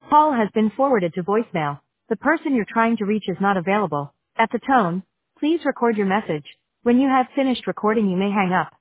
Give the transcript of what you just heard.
Call has been forwarded to voicemail. The person you're trying to reach is not available. At the tone, please record your message. When you have finished recording, you may hang up.